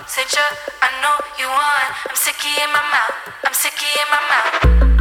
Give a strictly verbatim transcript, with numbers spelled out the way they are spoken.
Said you, I know you want. I'm sicky in my mouth. I'm sicky in my mouth.